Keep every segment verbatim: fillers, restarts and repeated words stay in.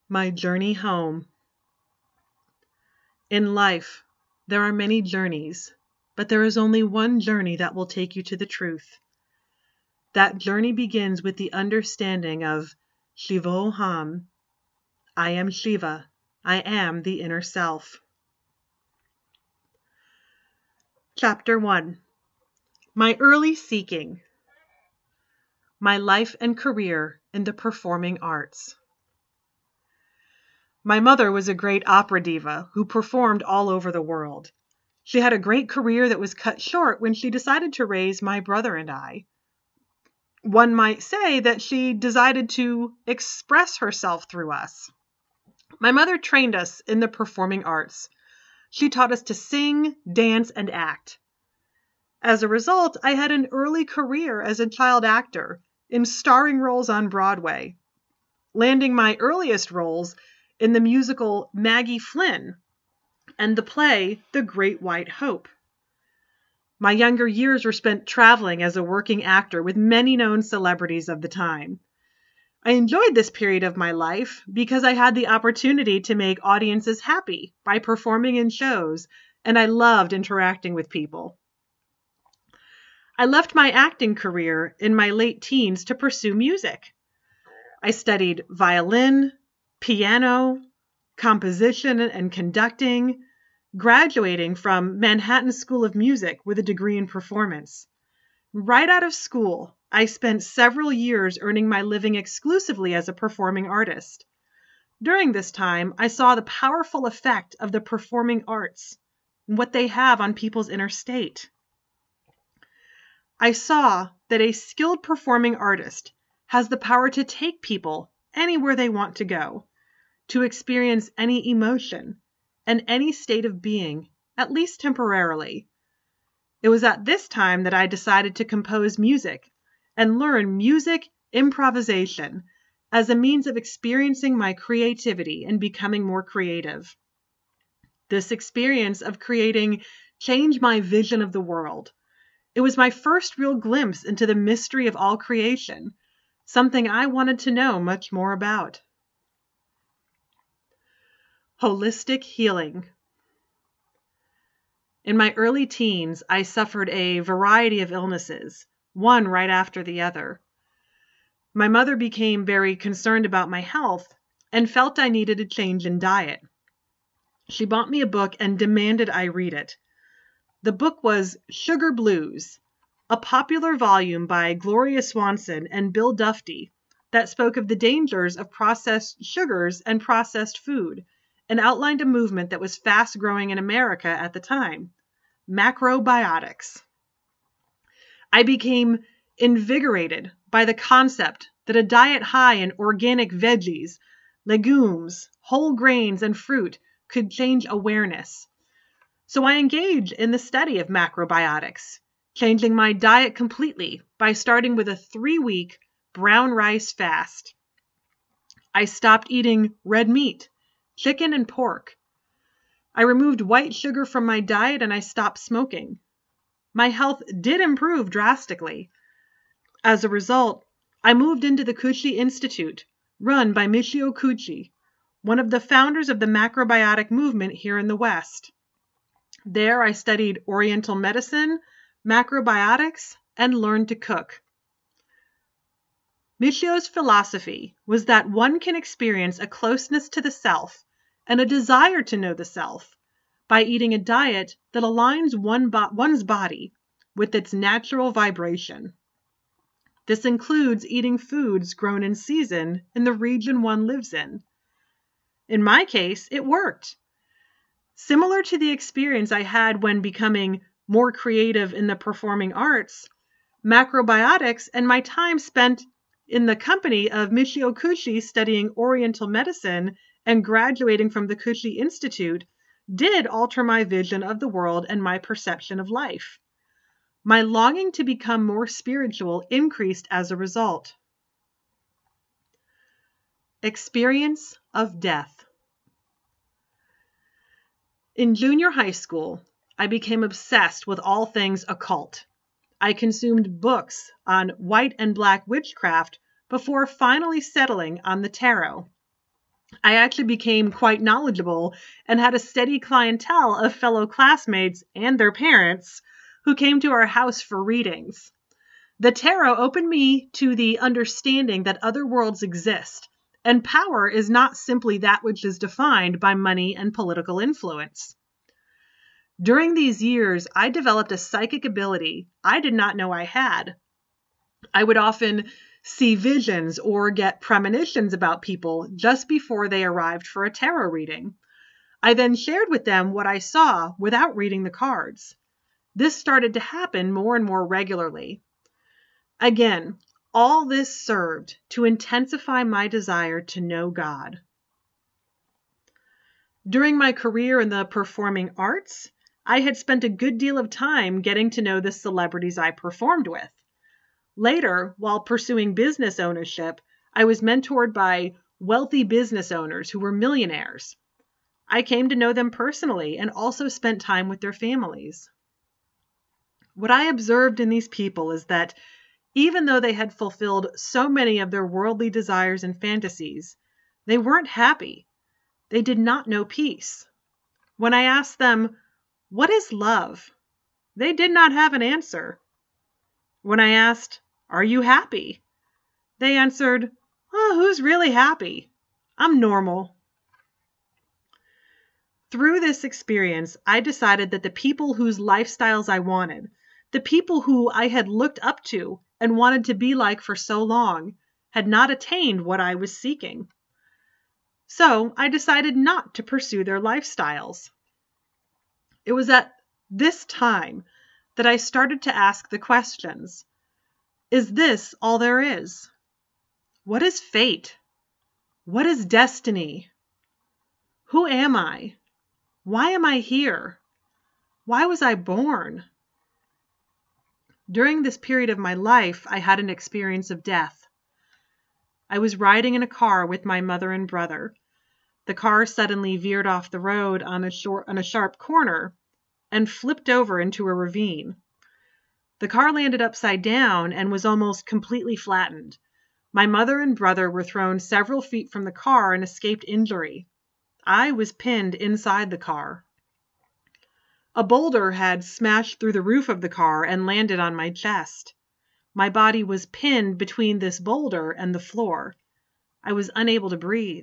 My journey home. In life, there are many journeys, but there is only one journey that will take you to the truth. That journey begins with the understanding of Shivoham. I am Shiva. I am the inner self. Chapter one. My early seeking. My life and career in the performing arts. My mother was a great opera diva who performed all over the world. She had a great career that was cut short when she decided to raise my brother and I. One might say that she decided to express herself through us. My mother trained us in the performing arts. She taught us to sing, dance, and act. As a result, I had an early career as a child actor in starring roles on Broadway, landing my earliest roles in the musical Maggie Flynn and the play The Great White Hope. My younger years were spent traveling as a working actor with many known celebrities of the time. I enjoyed this period of my life because I had the opportunity to make audiences happy by performing in shows, and I loved interacting with people. I left my acting career in my late teens to pursue music. I studied violin, piano, composition, and conducting, graduating from Manhattan School of Music with a degree in performance. Right out of school, I spent several years earning my living exclusively as a performing artist. During this time, I saw the powerful effect of the performing arts and what they have on people's inner state. I saw that a skilled performing artist has the power to take people anywhere they want to go, to experience any emotion and any state of being, at least temporarily. It was at this time that I decided to compose music and learn music improvisation as a means of experiencing my creativity and becoming more creative. This experience of creating changed my vision of the world. It was my first real glimpse into the mystery of all creation, something I wanted to know much more about. Holistic healing. In my early teens, I suffered a variety of illnesses, one right after the other. My mother became very concerned about my health and felt I needed a change in diet. She bought me a book and demanded I read it. The book was Sugar Blues, a popular volume by Gloria Swanson and Bill Dufty that spoke of the dangers of processed sugars and processed food, and outlined a movement that was fast growing in America at the time, macrobiotics. I became invigorated by the concept that a diet high in organic veggies, legumes, whole grains, and fruit could change awareness. So I engaged in the study of macrobiotics, changing my diet completely by starting with a three-week brown rice fast. I stopped eating red meat, chicken, and pork. I removed white sugar from my diet and I stopped smoking. My health did improve drastically. As a result, I moved into the Kushi Institute, run by Michio Kushi, one of the founders of the macrobiotic movement here in the West. There I studied Oriental medicine, macrobiotics, and learned to cook. Michio's philosophy was that one can experience a closeness to the self and a desire to know the self by eating a diet that aligns one bo- one's body with its natural vibration. This includes eating foods grown in season in the region one lives in. In my case, it worked. Similar to the experience I had when becoming more creative in the performing arts, macrobiotics and my time spent in the company of Michio Kushi studying Oriental medicine and graduating from the Kushi Institute did alter my vision of the world and my perception of life. My longing to become more spiritual increased as a result. Experience of death. In junior high school, I became obsessed with all things occult. I consumed books on white and black witchcraft before finally settling on the tarot. I actually became quite knowledgeable and had a steady clientele of fellow classmates and their parents who came to our house for readings. The tarot opened me to the understanding that other worlds exist, and power is not simply that which is defined by money and political influence. During these years, I developed a psychic ability I did not know I had. I would often see visions or get premonitions about people just before they arrived for a tarot reading. I then shared with them what I saw without reading the cards. This started to happen more and more regularly. Again, all this served to intensify my desire to know God. During my career in the performing arts, I had spent a good deal of time getting to know the celebrities I performed with. Later, while pursuing business ownership, I was mentored by wealthy business owners who were millionaires. I came to know them personally and also spent time with their families. What I observed in these people is that even though they had fulfilled so many of their worldly desires and fantasies, they weren't happy. They did not know peace. When I asked them, "What is love?" they did not have an answer. When I asked, "Are you happy?" they answered, "Oh, who's really happy? I'm normal." Through this experience, I decided that the people whose lifestyles I wanted, the people who I had looked up to and wanted to be like for so long, had not attained what I was seeking. So I decided not to pursue their lifestyles. It was at this time that I started to ask the questions. Is this all there is? What is fate? What is destiny? Who am I? Why am I here? Why was I born? During this period of my life, I had an experience of death. I was riding in a car with my mother and brother. The car suddenly veered off the road on a, short, on a sharp corner and flipped over into a ravine. The car landed upside down and was almost completely flattened. My mother and brother were thrown several feet from the car and escaped injury. I was pinned inside the car. A boulder had smashed through the roof of the car and landed on my chest. My body was pinned between this boulder and the floor. I was unable to breathe.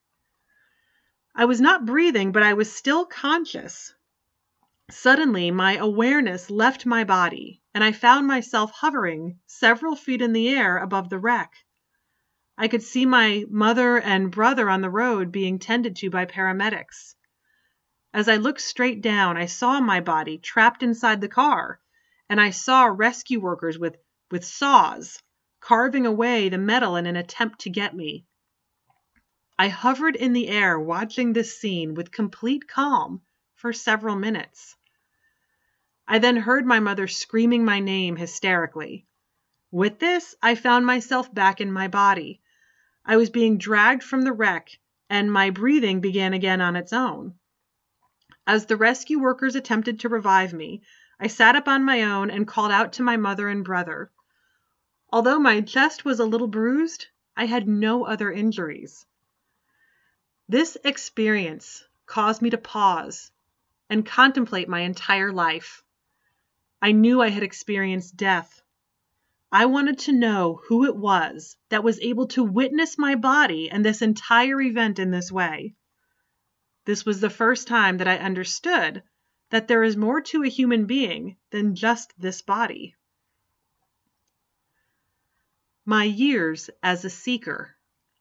I was not breathing, but I was still conscious. Suddenly, my awareness left my body, and I found myself hovering several feet in the air above the wreck. I could see my mother and brother on the road being tended to by paramedics. As I looked straight down, I saw my body trapped inside the car, and I saw rescue workers with, with saws carving away the metal in an attempt to get me. I hovered in the air watching this scene with complete calm for several minutes. I then heard my mother screaming my name hysterically. With this, I found myself back in my body. I was being dragged from the wreck, and my breathing began again on its own. As the rescue workers attempted to revive me, I sat up on my own and called out to my mother and brother. Although my chest was a little bruised, I had no other injuries. This experience caused me to pause and contemplate my entire life. I knew I had experienced death. I wanted to know who it was that was able to witness my body and this entire event in this way. This was the first time that I understood that there is more to a human being than just this body. My years as a seeker.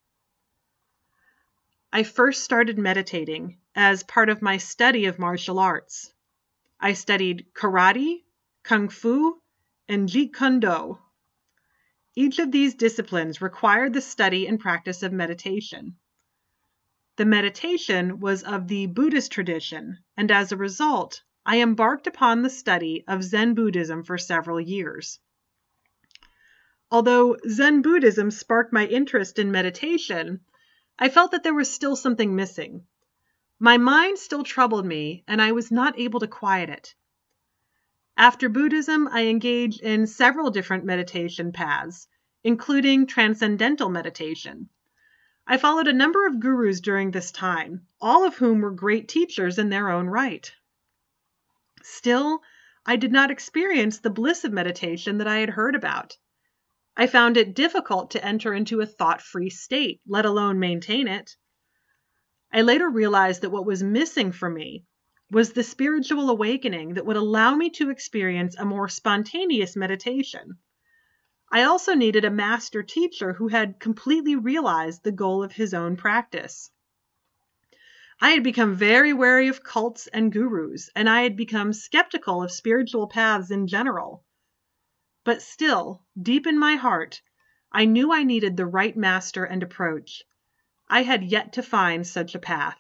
I first started meditating as part of my study of martial arts. I studied karate, kung fu, and jeet kune do. Each of these disciplines required the study and practice of meditation. The meditation was of the Buddhist tradition, and as a result, I embarked upon the study of Zen Buddhism for several years. Although Zen Buddhism sparked my interest in meditation, I felt that there was still something missing. My mind still troubled me, and I was not able to quiet it. After Buddhism, I engaged in several different meditation paths, including transcendental meditation. I followed a number of gurus during this time, all of whom were great teachers in their own right. Still, I did not experience the bliss of meditation that I had heard about. I found it difficult to enter into a thought-free state, let alone maintain it. I later realized that what was missing for me was the spiritual awakening that would allow me to experience a more spontaneous meditation. I also needed a master teacher who had completely realized the goal of his own practice. I had become very wary of cults and gurus, and I had become skeptical of spiritual paths in general. But still, deep in my heart, I knew I needed the right master and approach. I had yet to find such a path.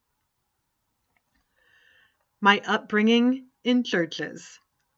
My upbringing in churches.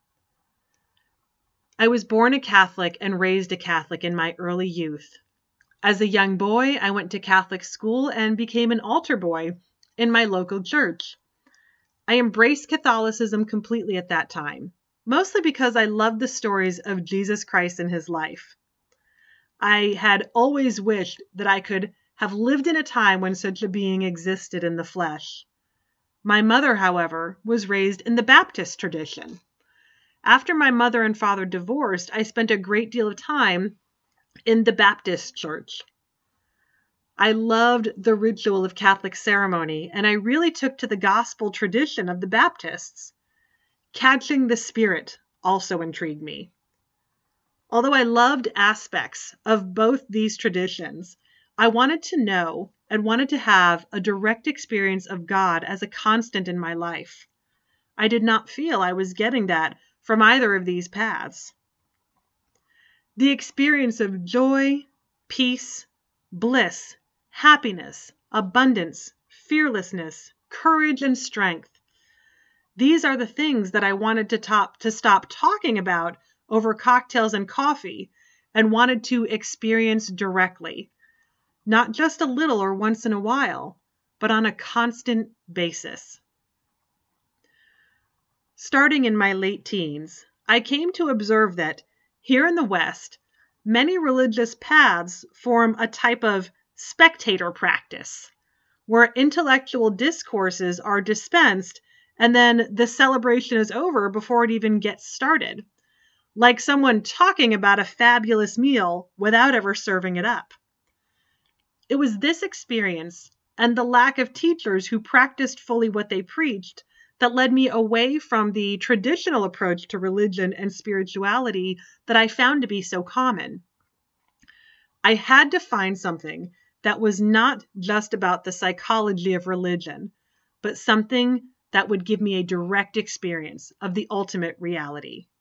I was born a Catholic and raised a Catholic in my early youth. As a young boy, I went to Catholic school and became an altar boy in my local church. I embraced Catholicism completely at that time, mostly because I loved the stories of Jesus Christ and his life. I had always wished that I could have lived in a time when such a being existed in the flesh. My mother, however, was raised in the Baptist tradition. After my mother and father divorced, I spent a great deal of time in the Baptist church. I loved the ritual of Catholic ceremony, and I really took to the gospel tradition of the Baptists. Catching the Spirit also intrigued me. Although I loved aspects of both these traditions, I wanted to know and wanted to have a direct experience of God as a constant in my life. I did not feel I was getting that from either of these paths. The experience of joy, peace, bliss, happiness, abundance, fearlessness, courage, and strength. These are the things that I wanted to, top, to stop talking about over cocktails and coffee and wanted to experience directly, not just a little or once in a while, but on a constant basis. Starting in my late teens, I came to observe that, here in the West, many religious paths form a type of spectator practice, where intellectual discourses are dispensed and then the celebration is over before it even gets started, like someone talking about a fabulous meal without ever serving it up. It was this experience and the lack of teachers who practiced fully what they preached that led me away from the traditional approach to religion and spirituality that I found to be so common. I had to find something that was not just about the psychology of religion, but something that would give me a direct experience of the ultimate reality.